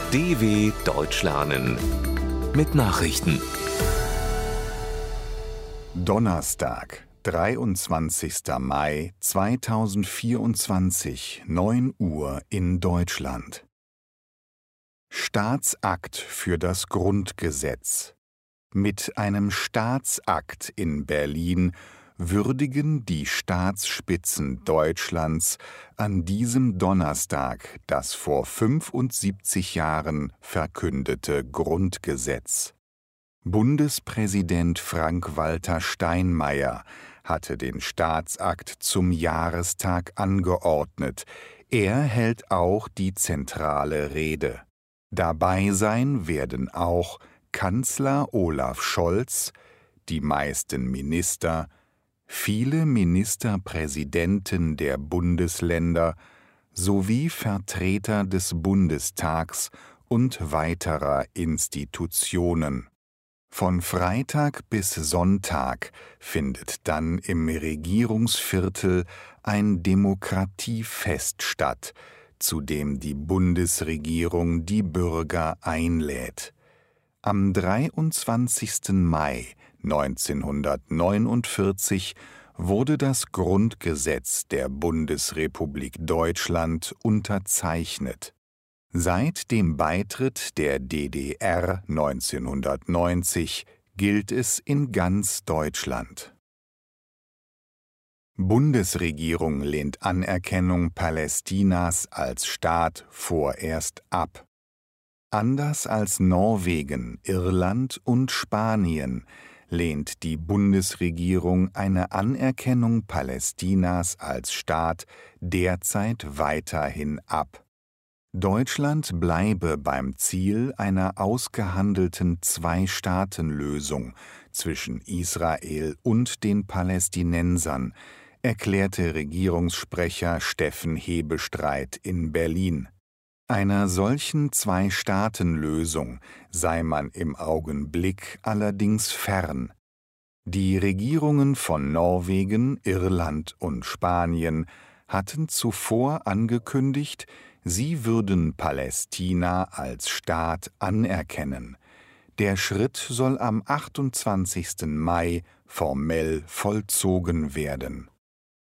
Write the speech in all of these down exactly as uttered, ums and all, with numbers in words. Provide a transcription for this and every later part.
D W Deutsch lernen mit Nachrichten. Donnerstag, dreiundzwanzigster Mai zweitausendvierundzwanzig, neun Uhr in Deutschland. Staatsakt für das Grundgesetz. Mit einem Staatsakt in Berlin würdigen die Staatsspitzen Deutschlands an diesem Donnerstag das vor fünfundsiebzig Jahren verkündete Grundgesetz. Bundespräsident Frank-Walter Steinmeier hatte den Staatsakt zum Jahrestag angeordnet. Er hält auch die zentrale Rede. Dabei sein werden auch Kanzler Olaf Scholz, die meisten Minister, viele Ministerpräsidenten der Bundesländer sowie Vertreter des Bundestags und weiterer Institutionen. Von Freitag bis Sonntag findet dann im Regierungsviertel ein Demokratiefest statt, zu dem die Bundesregierung die Bürger einlädt. Am dreiundzwanzigsten Mai neunzehnhundertneunundvierzig wurde das Grundgesetz der Bundesrepublik Deutschland unterzeichnet. Seit dem Beitritt der D D R neunzehnhundertneunzig gilt es in ganz Deutschland. Bundesregierung lehnt Anerkennung Palästinas als Staat vorerst ab. Anders als Norwegen, Irland und Spanien lehnt die Bundesregierung eine Anerkennung Palästinas als Staat derzeit weiterhin ab. Deutschland bleibe beim Ziel einer ausgehandelten Zwei-Staaten-Lösung zwischen Israel und den Palästinensern, erklärte Regierungssprecher Steffen Hebestreit in Berlin. Einer solchen Zwei-Staaten-Lösung sei man im Augenblick allerdings fern. Die Regierungen von Norwegen, Irland und Spanien hatten zuvor angekündigt, sie würden Palästina als Staat anerkennen. Der Schritt soll am achtundzwanzigsten Mai formell vollzogen werden.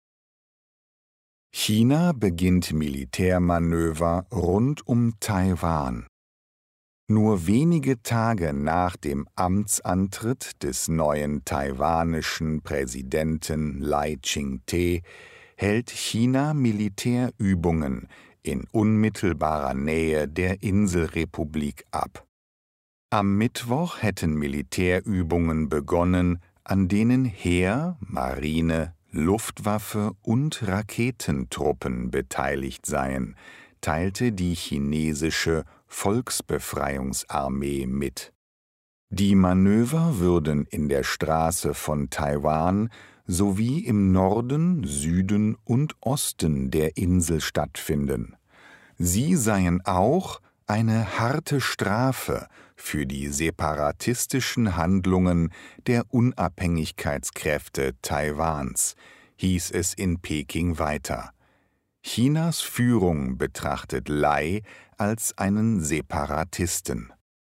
China beginnt Militärmanöver rund um Taiwan. Nur wenige Tage nach dem Amtsantritt des neuen taiwanischen Präsidenten Lai Ching-te hält China Militärübungen in unmittelbarer Nähe der Inselrepublik ab. Am Mittwoch hätten Militärübungen begonnen, an denen Heer, Marine, Luftwaffe und Raketentruppen beteiligt seien, teilte die chinesische Volksbefreiungsarmee mit. Die Manöver würden in der Straße von Taiwan sowie im Norden, Süden und Osten der Insel stattfinden. Sie seien auch eine harte Strafe für die separatistischen Handlungen der Unabhängigkeitskräfte Taiwans, hieß es in Peking weiter. Chinas Führung betrachtet Lai als einen Separatisten.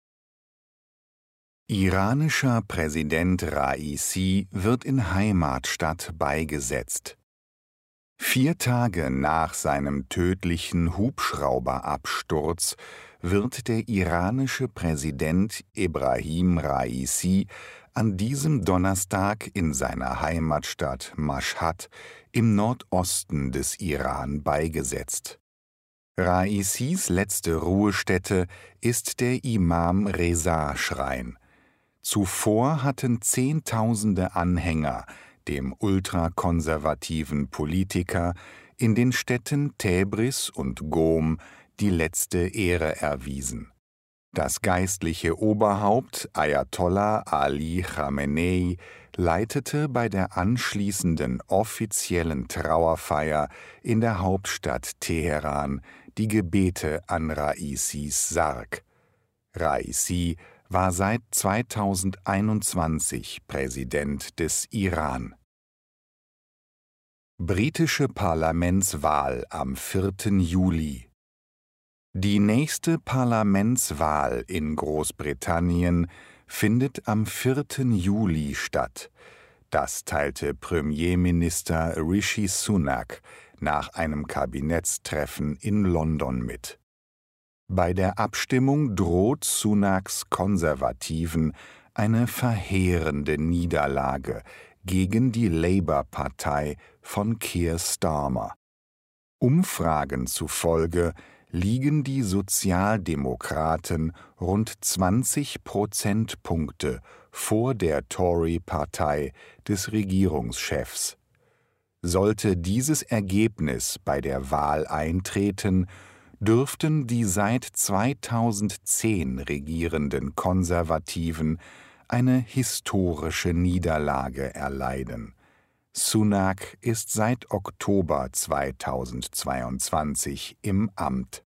Iranischer Präsident Raisi wird in Heimatstadt beigesetzt. Vier Tage nach seinem tödlichen Hubschrauberabsturz wird der iranische Präsident Ebrahim Raisi an diesem Donnerstag in seiner Heimatstadt Maschhad im Nordosten des Iran beigesetzt. Raisis letzte Ruhestätte ist der Imam-Reza-Schrein. Zuvor hatten Zehntausende Anhänger dem ultrakonservativen Politiker in den Städten Tebris und Qom die letzte Ehre erwiesen. Das geistliche Oberhaupt Ayatollah Ali Chamenei leitete bei der anschließenden offiziellen Trauerfeier in der Hauptstadt Teheran die Gebete an Raisis Sarg. Raisi war seit zweitausendeinundzwanzig Präsident des Iran. Britische Parlamentswahl am vierten Juli. Die nächste Parlamentswahl in Großbritannien findet am vierten Juli statt. Das teilte Premierminister Rishi Sunak nach einem Kabinettstreffen in London mit. Bei der Abstimmung droht Sunaks Konservativen eine verheerende Niederlage gegen die Labour-Partei von Keir Starmer. Umfragen zufolge liegen die Sozialdemokraten rund zwanzig Prozentpunkte vor der Tory-Partei des Regierungschefs. Sollte dieses Ergebnis bei der Wahl eintreten, dürften die seit zweitausendzehn regierenden Konservativen eine historische Niederlage erleiden. Sunak ist seit Oktober zweitausendzweiundzwanzig im Amt.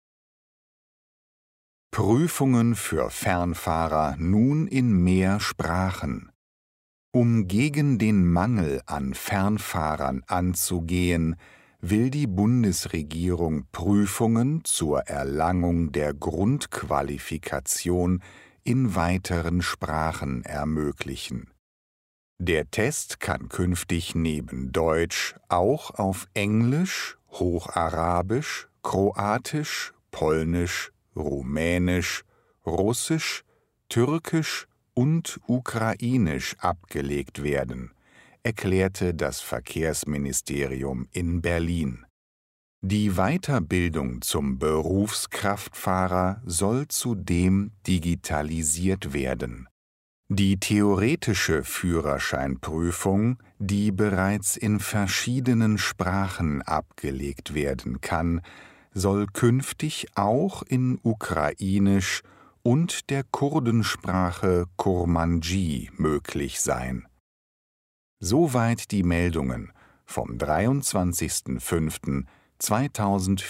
Prüfungen für Fernfahrer nun in mehr Sprachen. Um gegen den Mangel an Fernfahrern anzugehen, will die Bundesregierung Prüfungen zur Erlangung der Grundqualifikation in weiteren Sprachen ermöglichen. Der Test kann künftig neben Deutsch auch auf Englisch, Hocharabisch, Kroatisch, Polnisch, Rumänisch, Russisch, Türkisch und Ukrainisch abgelegt werden, erklärte das Verkehrsministerium in Berlin. Die Weiterbildung zum Berufskraftfahrer soll zudem digitalisiert werden. Die theoretische Führerscheinprüfung, die bereits in verschiedenen Sprachen abgelegt werden kann, soll künftig auch in Ukrainisch und der Kurdensprache Kurmanji möglich sein. Soweit die Meldungen vom dreiundzwanzigsten fünften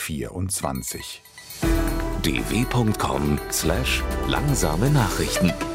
zweitausendvierundzwanzig. d w punkt com slash langsame Nachrichten